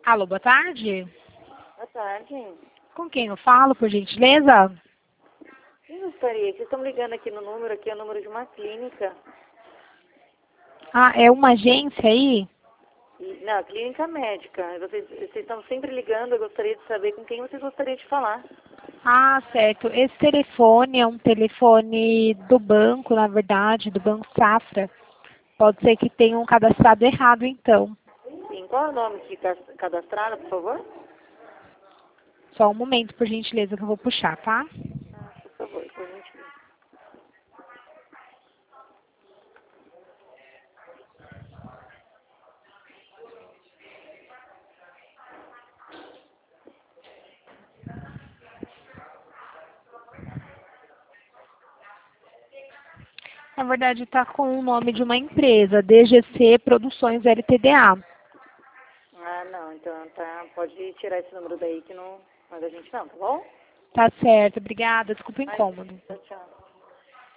Alô, boa tarde. Boa tarde. Com quem eu falo, por gentileza? Quem gostaria? Vocês estão ligando aqui no número, aqui é o número de uma clínica. Ah, é uma agência aí? Não, clínica médica. Vocês estão sempre ligando, eu gostaria de saber com quem vocês gostariam de falar. Ah, certo. Esse telefone é um telefone do banco, na verdade, do Banco Safra. Pode ser que tenham cadastrado errado, então. Sim, qual é o nome que cadastraram, por favor? Só um momento, por gentileza, que eu vou puxar, tá? Por favor, por gentileza. Na verdade, está com o nome de uma empresa, DGC Produções LTDA. Ah, não, então tá, pode tirar esse número daí que não, mas a gente não, tá bom? Tá certo, obrigada. Desculpa o Mas, incômodo. tchau, tchau.